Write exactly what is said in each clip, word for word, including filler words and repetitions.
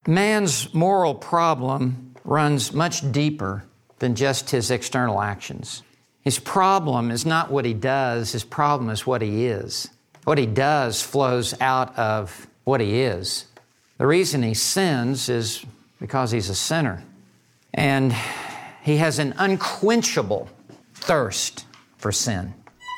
Man's moral problem runs much deeper than just his external actions. His problem is not what he does, his problem is what he is. What he does flows out of what he is. The reason he sins is because he's a sinner. And he has an unquenchable thirst for sin.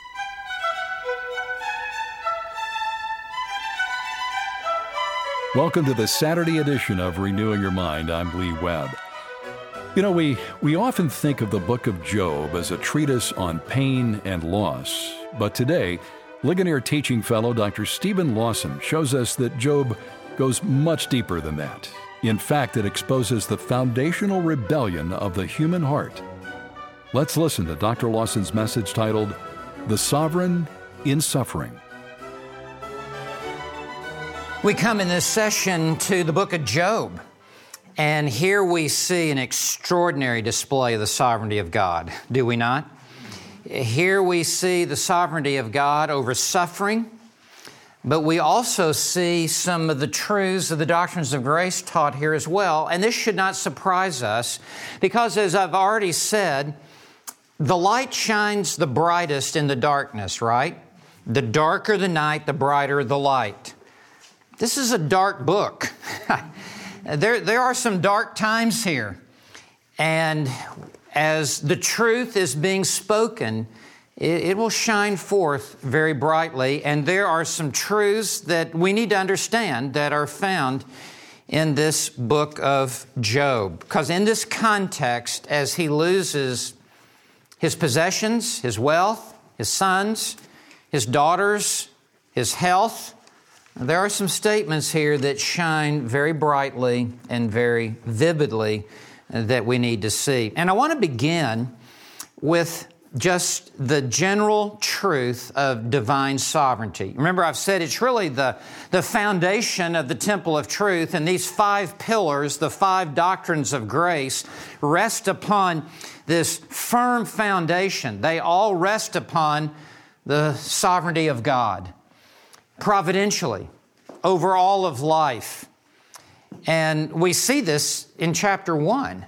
Welcome to the Saturday edition of Renewing Your Mind. I'm Lee Webb. You know, we, we often think of the book of Job as a treatise on pain and loss. But today, Ligonier teaching fellow Doctor Steven Lawson shows us that Job goes much deeper than that. In fact, it exposes the foundational rebellion of the human heart. Let's listen to Doctor Lawson's message titled, The Sovereign in Suffering. We come in this session to the book of Job, and here we see an extraordinary display of the sovereignty of God, do we not? Here we see the sovereignty of God over suffering, but we also see some of the truths of the doctrines of grace taught here as well, and this should not surprise us, because as I've already said, the light shines the brightest in the darkness, right? The darker the night, the brighter the light. This is a dark book. there, there are some dark times here. And as the truth is being spoken, it, it will shine forth very brightly. And there are some truths that we need to understand that are found in this book of Job. Because in this context, as he loses his possessions, his wealth, his sons, his daughters, his health, there are some statements here that shine very brightly and very vividly that we need to see. And I want to begin with just the general truth of divine sovereignty. Remember, I've said it's really the, the foundation of the temple of truth, and these five pillars, the five doctrines of grace, rest upon this firm foundation. They all rest upon the sovereignty of God, providentially, over all of life. And we see this in chapter one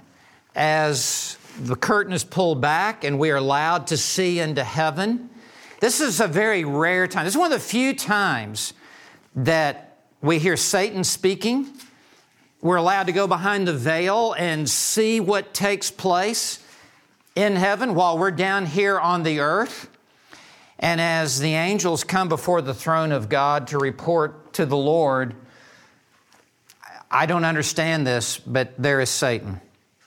as the curtain is pulled back and we are allowed to see into heaven. This is a very rare time. This is one of the few times that we hear Satan speaking. We're allowed to go behind the veil and see what takes place in heaven while we're down here on the earth. And as the angels come before the throne of God to report to the Lord, I don't understand this, but there is Satan.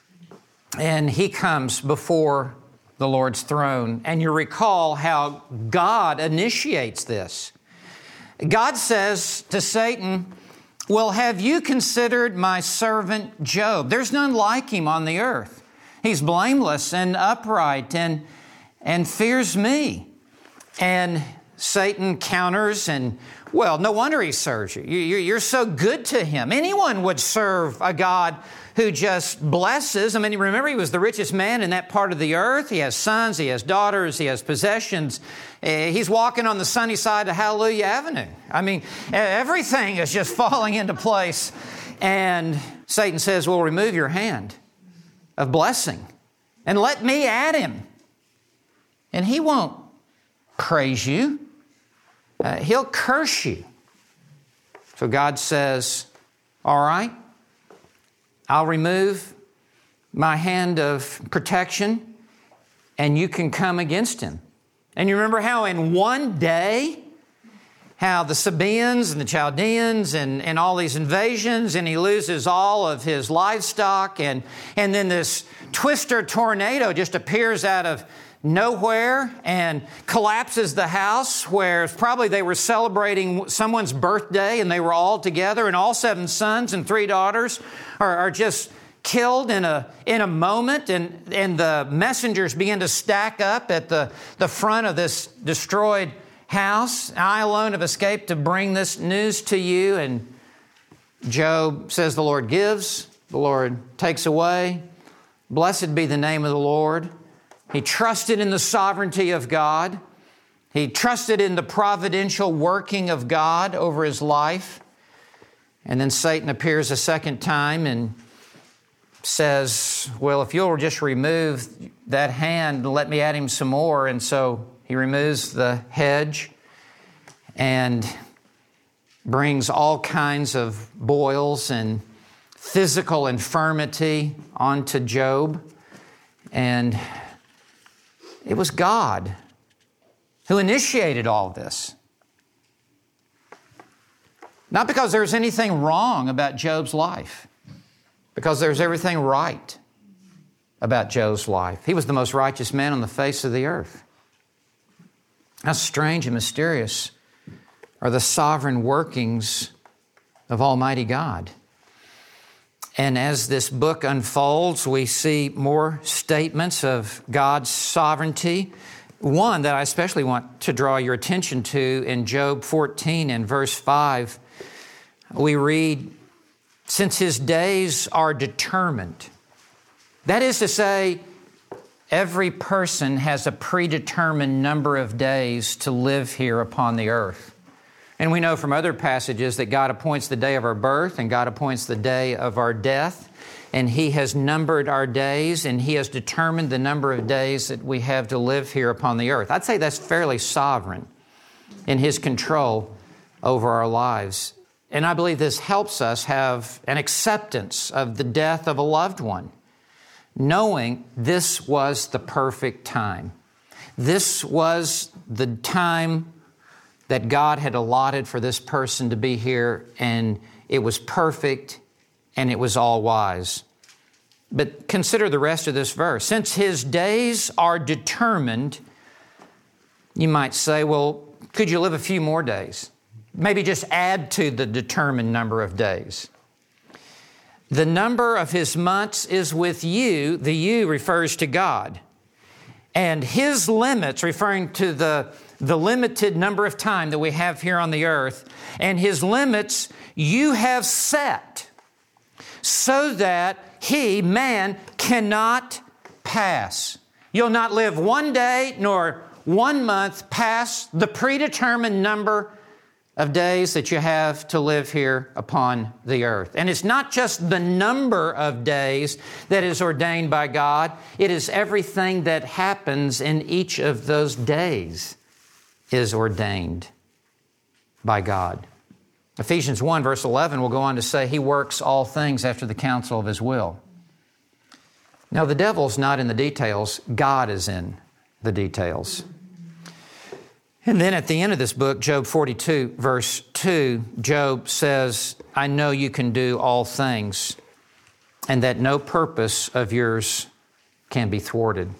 And he comes before the Lord's throne. And you recall how God initiates this. God says to Satan, well, have you considered my servant Job? There's none like him on the earth. He's blameless and upright and, and fears me. And Satan counters and, well, no wonder he serves you. You're so good to him. Anyone would serve a God who just blesses. I mean, remember, he was the richest man in that part of the earth. He has sons, he has daughters, he has possessions. He's walking on the sunny side of Hallelujah Avenue. I mean, everything is just falling into place. And Satan says, well, remove your hand of blessing and let me at him. And he won't praise you. Uh, he'll curse you. So God says, all right, I'll remove my hand of protection and you can come against him. And you remember how in one day, how the Sabaeans and the Chaldeans and, and all these invasions, and he loses all of his livestock, and, and then this twister tornado just appears out of nowhere and collapses the house where probably they were celebrating someone's birthday and they were all together, and all seven sons and three daughters are, are just killed in a in a moment, and, and the messengers begin to stack up at the, the front of this destroyed house. I alone have escaped to bring this news to you. And Job says, the Lord gives, the Lord takes away. Blessed be the name of the Lord. He trusted in the sovereignty of God. He trusted in the providential working of God over his life. And then Satan appears a second time and says, well, if you'll just remove that hand, let me at him some more. And so he removes the hedge and brings all kinds of boils and physical infirmity onto Job. And it was God who initiated all this. Not because there's anything wrong about Job's life, because there's everything right about Job's life. He was the most righteous man on the face of the earth. How strange and mysterious are the sovereign workings of Almighty God. And as this book unfolds, we see more statements of God's sovereignty. One that I especially want to draw your attention to in Job fourteen and verse five, we read, since his days are determined. That is to say, every person has a predetermined number of days to live here upon the earth. And we know from other passages that God appoints the day of our birth and God appoints the day of our death. And He has numbered our days and He has determined the number of days that we have to live here upon the earth. I'd say that's fairly sovereign in His control over our lives. And I believe this helps us have an acceptance of the death of a loved one, knowing this was the perfect time. This was the time that God had allotted for this person to be here, and it was perfect and it was all wise. But consider the rest of this verse. Since His days are determined, you might say, well, could you live a few more days? Maybe just add to the determined number of days. The number of His months is with you. The you refers to God. And His limits, referring to the, the limited number of time that we have here on the earth, and His limits you have set so that He, man, cannot pass. You'll not live one day nor one month past the predetermined number of days that you have to live here upon the earth. And it's not just the number of days that is ordained by God. It is everything that happens in each of those days is ordained by God. Ephesians one verse eleven will go on to say, He works all things after the counsel of His will. Now the devil's not in the details. God is in the details. And then at the end of this book, Job forty-two, verse two, Job says, I know you can do all things, and that no purpose of yours can be thwarted.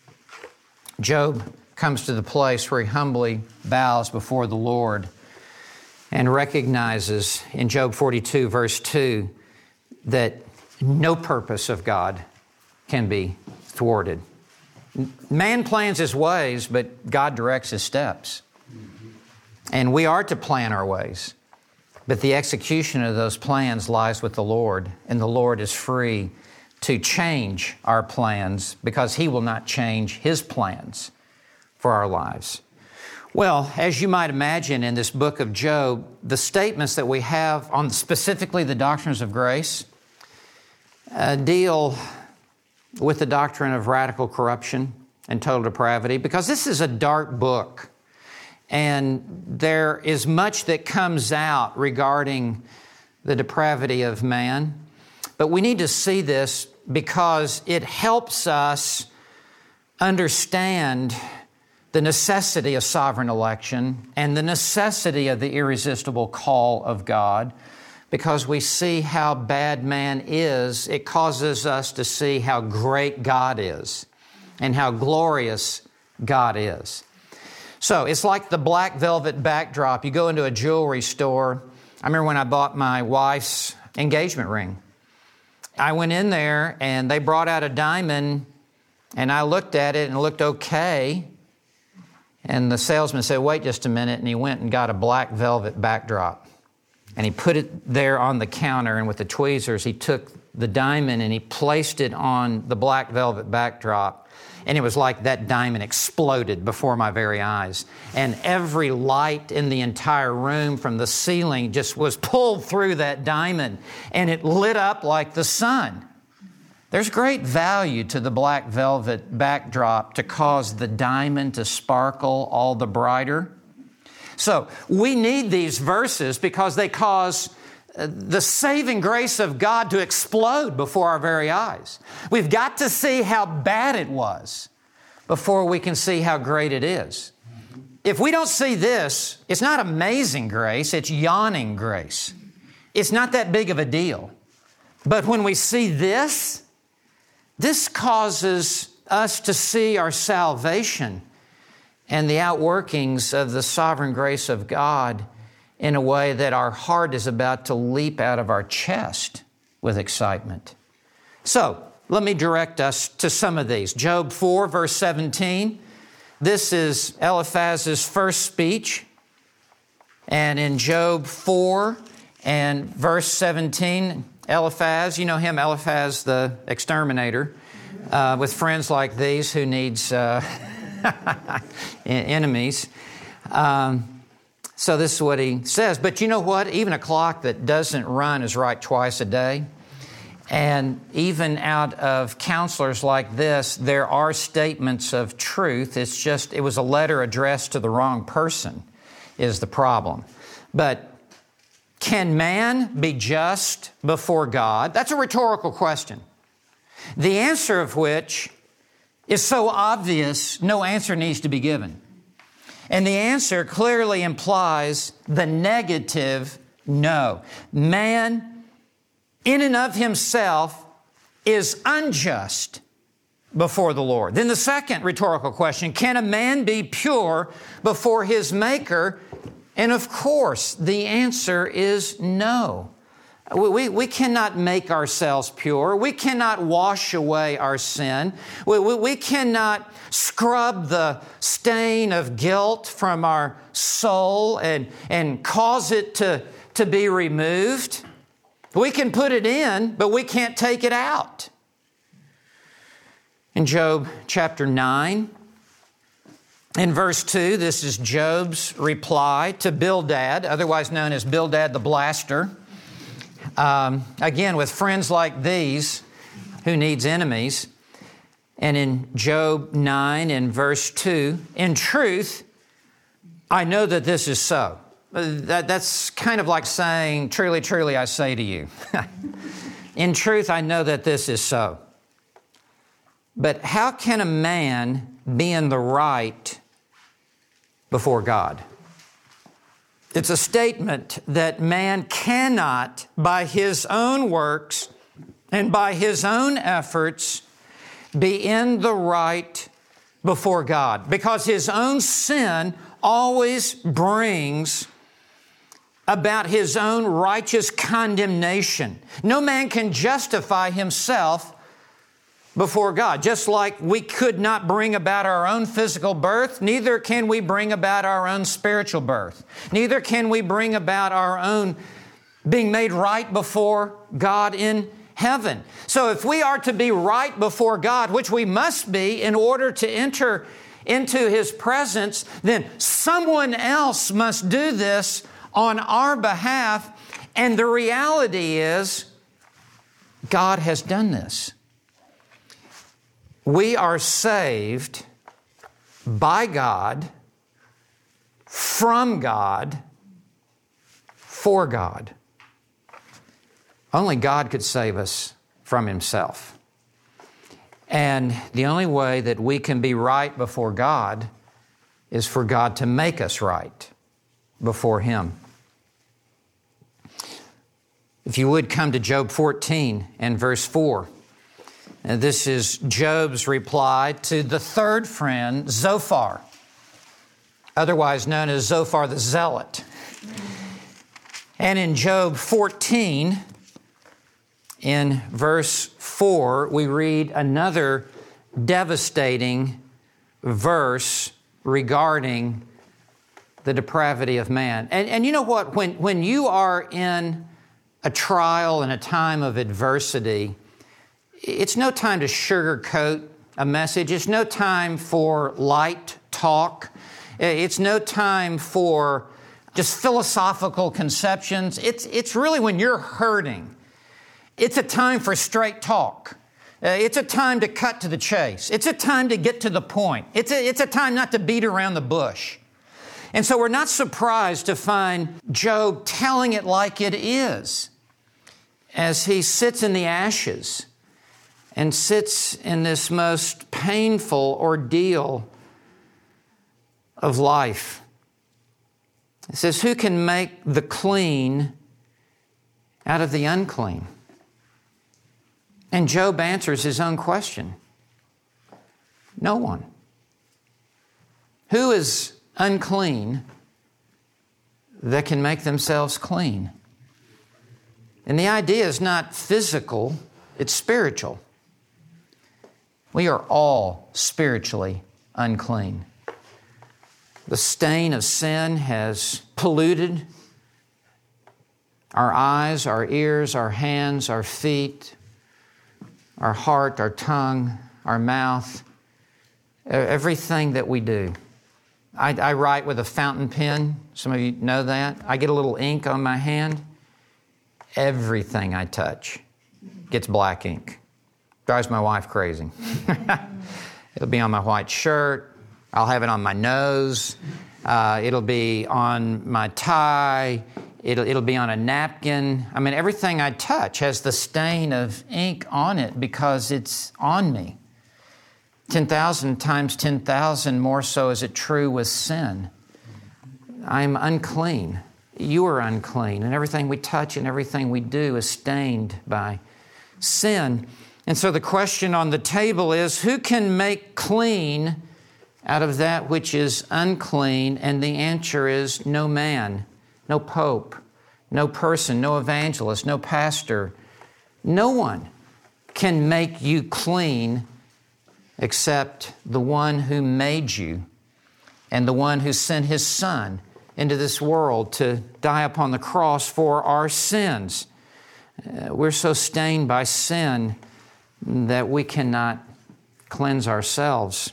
Job comes to the place where he humbly bows before the Lord and recognizes in Job forty-two, verse two, that no purpose of God can be thwarted. Man plans his ways, but God directs his steps. And we are to plan our ways, but the execution of those plans lies with the Lord, and the Lord is free to change our plans because He will not change His plans for our lives. Well, as you might imagine in this book of Job, the statements that we have on specifically the doctrines of grace uh, deal with the doctrine of radical corruption and total depravity, because this is a dark book and there is much that comes out regarding the depravity of man. But we need to see this because it helps us understand the necessity of sovereign election and the necessity of the irresistible call of God. Because we see how bad man is, it causes us to see how great God is and how glorious God is. So it's like the black velvet backdrop. You go into a jewelry store. I remember when I bought my wife's engagement ring. I went in there and they brought out a diamond and I looked at it and it looked okay. And the salesman said, wait just a minute. And he went and got a black velvet backdrop. And he put it there on the counter, and with the tweezers, he took the diamond and he placed it on the black velvet backdrop. And it was like that diamond exploded before my very eyes. And every light in the entire room from the ceiling just was pulled through that diamond. And it lit up like the sun. There's great value to the black velvet backdrop to cause the diamond to sparkle all the brighter. So we need these verses because they cause the saving grace of God to explode before our very eyes. We've got to see how bad it was before we can see how great it is. If we don't see this, it's not amazing grace, it's yawning grace. It's not that big of a deal. But when we see this, this causes us to see our salvation and the outworkings of the sovereign grace of God in a way that our heart is about to leap out of our chest with excitement. So, let me direct us to some of these. Job four, verse seventeen. This is Eliphaz's first speech. And in Job four and verse seventeen, Eliphaz, you know him, Eliphaz the exterminator, uh, with friends like these who needs uh, enemies. Um, so this is what he says. But you know what? Even a clock that doesn't run is right twice a day. And even out of counselors like this, there are statements of truth. It's just, it was a letter addressed to the wrong person is the problem. But can man be just before God? That's a rhetorical question. The answer of which is so obvious, no answer needs to be given. And the answer clearly implies the negative no. Man, in and of himself, is unjust before the Lord. Then the second rhetorical question, can a man be pure before his Maker? And of course, the answer is no. We, we cannot make ourselves pure. We cannot wash away our sin. We, we, we cannot scrub the stain of guilt from our soul and, and cause it to, to be removed. We can put it in, but we can't take it out. In Job chapter nine, in verse two, this is Job's reply to Bildad, otherwise known as Bildad the Blaster. Um, again, with friends like these, who needs enemies. And in Job nine, in verse two, in truth, I know that this is so. That, that's kind of like saying, truly, truly, I say to you. In truth, I know that this is so. But how can a man be in the right before God? It's a statement that man cannot, by his own works and by his own efforts, be in the right before God, because his own sin always brings about his own righteous condemnation. No man can justify himself before God. Just like we could not bring about our own physical birth, neither can we bring about our own spiritual birth. Neither can we bring about our own being made right before God in heaven. So if we are to be right before God, which we must be in order to enter into His presence, then someone else must do this on our behalf. And the reality is, God has done this. We are saved by God, from God, for God. Only God could save us from Himself. And the only way that we can be right before God is for God to make us right before Him. If you would come to Job fourteen and verse four. And this is Job's reply to the third friend, Zophar, otherwise known as Zophar the Zealot. And in Job fourteen, in verse four, we read another devastating verse regarding the depravity of man. And, and you know what? When, when you are in a trial and a time of adversity, it's no time to sugarcoat a message. It's no time for light talk. It's no time for just philosophical conceptions. It's, it's really when you're hurting, it's a time for straight talk. Uh, it's a time to cut to the chase. It's a time to get to the point. It's a, it's a time not to beat around the bush. And so we're not surprised to find Job telling it like it is as he sits in the ashes and sits in this most painful ordeal of life. It says, who can make the clean out of the unclean? And Job answers his own question. No one. Who is unclean that can make themselves clean? And the idea is not physical, it's spiritual. We are all spiritually unclean. The stain of sin has polluted our eyes, our ears, our hands, our feet, our heart, our tongue, our mouth, everything that we do. I, I write with a fountain pen. Some of you know that. I get a little ink on my hand. Everything I touch gets black ink. Drives my wife crazy. It'll be on my white shirt. I'll have it on my nose. Uh, it'll be on my tie. It'll, it'll be on a napkin. I mean, everything I touch has the stain of ink on it because it's on me. ten thousand times ten thousand more so is it true with sin. I'm unclean. You are unclean. And everything we touch and everything we do is stained by sin. And so the question on the table is, who can make clean out of that which is unclean? And the answer is no man, no pope, no person, no evangelist, no pastor. No one can make you clean except the one who made you and the one who sent His Son into this world to die upon the cross for our sins. Uh, we're so stained by sin that we cannot cleanse ourselves.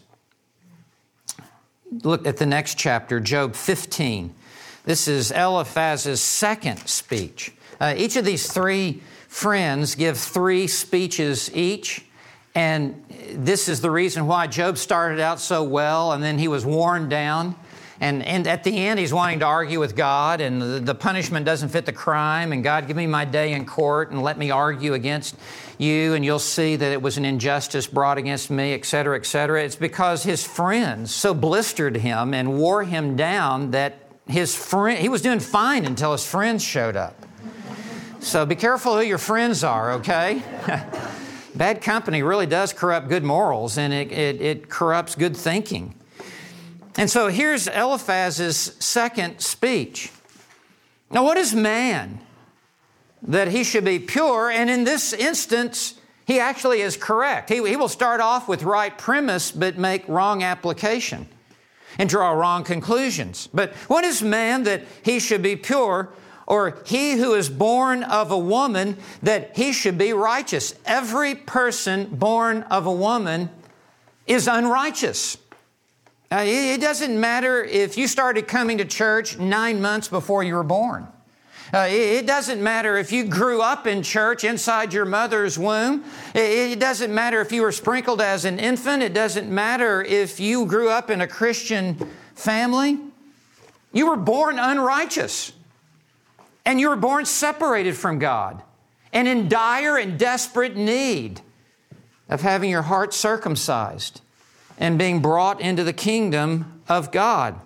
Look at the next chapter, Job fifteen. This is Eliphaz's second speech. Uh, each of these three friends give three speeches each. And this is the reason why Job started out so well and then he was worn down. And, and at the end, he's wanting to argue with God, and the, the punishment doesn't fit the crime. And God, give me my day in court and let me argue against you, and you'll see that it was an injustice brought against me, et cetera, et cetera. It's because his friends so blistered him and wore him down that his friend, he was doing fine until his friends showed up. So be careful who your friends are, okay? Bad company really does corrupt good morals, and it, it, it corrupts good thinking. And so here's Eliphaz's second speech. Now, what is man that he should be pure? And in this instance, he actually is correct. He, he will start off with right premise, but make wrong application and draw wrong conclusions. But what is man that he should be pure? Or he who is born of a woman, that he should be righteous. Every person born of a woman is unrighteous. Uh, it doesn't matter if you started coming to church nine months before you were born. Uh, it doesn't matter if you grew up in church inside your mother's womb. It doesn't matter if you were sprinkled as an infant. It doesn't matter if you grew up in a Christian family. You were born unrighteous. And you were born separated from God and in dire and desperate need of having your heart circumcised and being brought into the kingdom of God.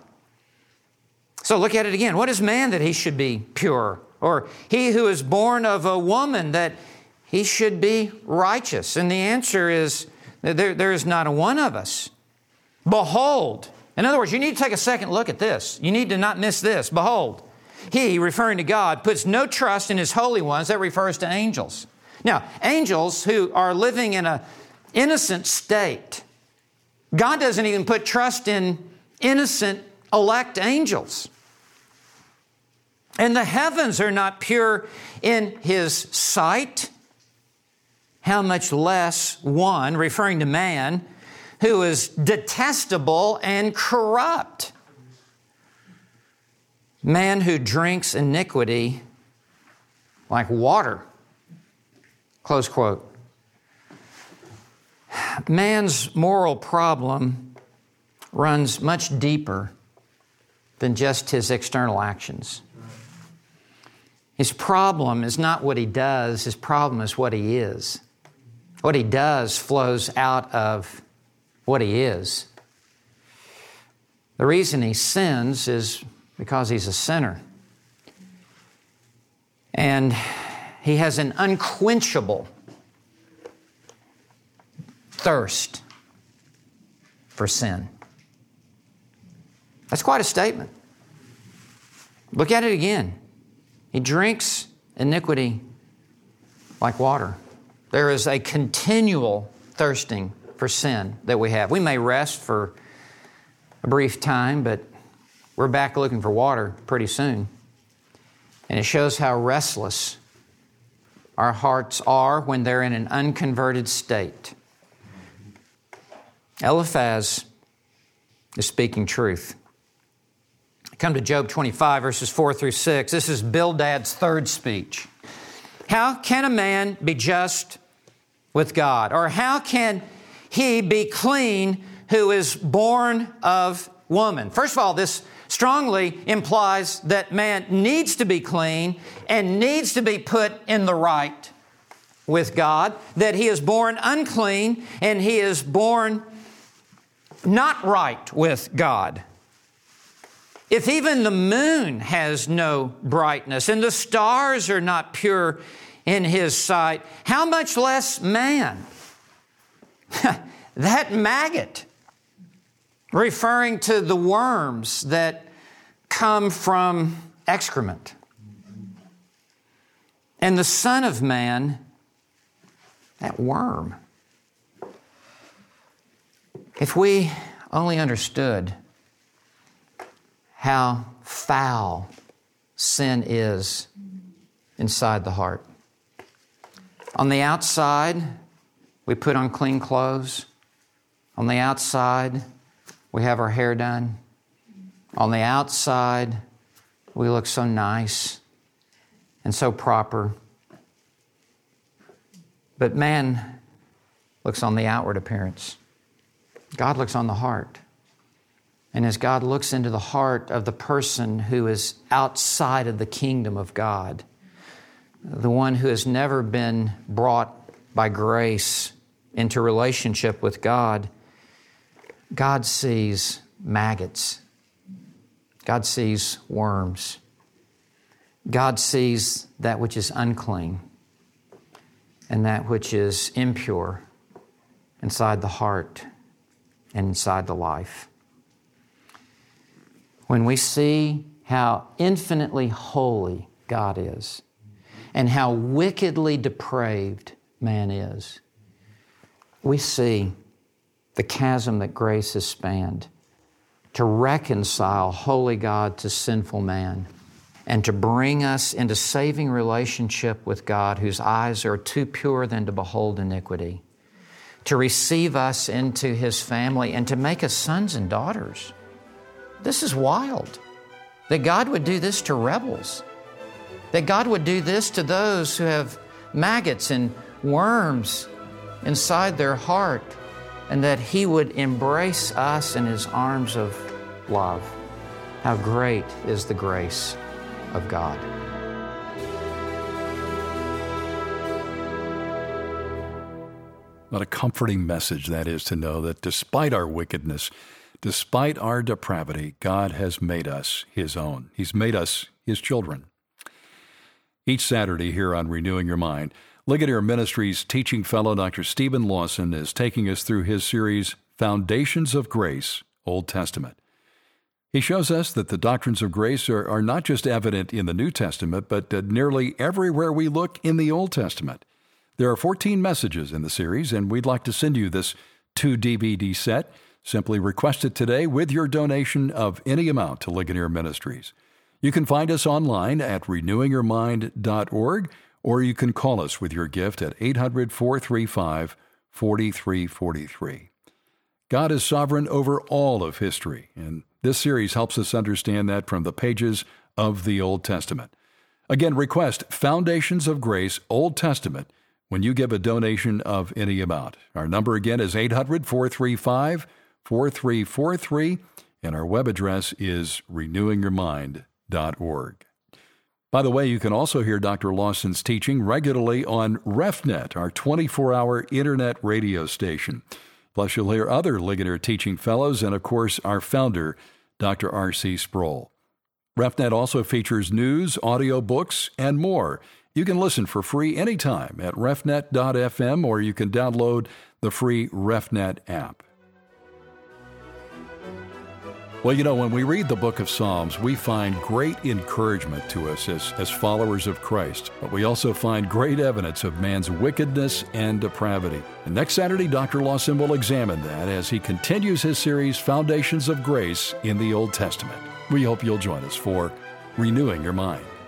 So look at it again. What is man that he should be pure? Or he who is born of a woman that he should be righteous? And the answer is there, there is not a one of us. Behold. In other words, you need to take a second look at this. You need to not miss this. Behold. He, referring to God, puts no trust in His holy ones. That refers to angels. Now, angels who are living in an innocent state, God doesn't even put trust in innocent elect angels. and the heavens are not pure in His sight, how much less one, referring to man, who is detestable and corrupt. Man who drinks iniquity like water. Close quote. Man's moral problem runs much deeper than just his external actions. His problem is not what he does, his problem is what he is. What he does flows out of what he is. The reason he sins is because he's a sinner. And he has an unquenchable thirst for sin. That's quite a statement. Look at it again. He drinks iniquity like water. There is a continual thirsting for sin that we have. We may rest for a brief time, but we're back looking for water pretty soon. And it shows how restless our hearts are when they're in an unconverted state. Eliphaz is speaking truth. Come to Job twenty-five, verses four through six. This is Bildad's third speech. How can a man be just with God? Or how can he be clean who is born of woman? First of all, this strongly implies that man needs to be clean and needs to be put in the right with God, that he is born unclean and he is born not right with God. If even the moon has no brightness and the stars are not pure in His sight, how much less man? That maggot, referring to the worms that come from excrement. And the Son of Man, that worm. If we only understood how foul sin is inside the heart. On the outside, we put on clean clothes. On the outside, we have our hair done. On the outside, we look so nice and so proper. But man looks on the outward appearance. God looks on the heart. And as God looks into the heart of the person who is outside of the kingdom of God, the one who has never been brought by grace into relationship with God, God sees maggots. God sees worms. God sees that which is unclean and that which is impure inside the heart and inside the life. When we see how infinitely holy God is and how wickedly depraved man is, we see the chasm that grace has spanned to reconcile holy God to sinful man and to bring us into saving relationship with God, whose eyes are too pure than to behold iniquity, to receive us into His family and to make us sons and daughters. This is wild, that God would do this to rebels, that God would do this to those who have maggots and worms inside their heart, and that He would embrace us in His arms of love. How great is the grace of God. What a comforting message that is, to know that despite our wickedness, despite our depravity, God has made us His own. He's made us His children. Each Saturday here on Renewing Your Mind, Ligonier Ministries teaching fellow Doctor Stephen Lawson is taking us through his series, Foundations of Grace, Old Testament. He shows us that the doctrines of grace are, are not just evident in the New Testament, but uh, nearly everywhere we look in the Old Testament. There are fourteen messages in the series, and we'd like to send you this two D V D set. Simply request it today with your donation of any amount to Ligonier Ministries. You can find us online at renewing your mind dot org, or you can call us with your gift at eight hundred, four three five, four three four three. God is sovereign over all of history, and this series helps us understand that from the pages of the Old Testament. Again, request Foundations of Grace, Old Testament, when you give a donation of any amount. Our number again is eight hundred, four three five, four three four three, and our web address is renewing your mind dot org. By the way, you can also hear Doctor Lawson's teaching regularly on RefNet, our twenty-four hour internet radio station. Plus, you'll hear other Ligonier teaching fellows and, of course, our founder, Doctor R C Sproul. RefNet also features news, audio books, and more. You can listen for free anytime at refnet dot f m, or you can download the free RefNet app. Well, you know, when we read the book of Psalms, we find great encouragement to us as, as followers of Christ, but we also find great evidence of man's wickedness and depravity. And next Saturday, Doctor Lawson will examine that as he continues his series, Foundations of Grace in the Old Testament. We hope you'll join us for Renewing Your Mind.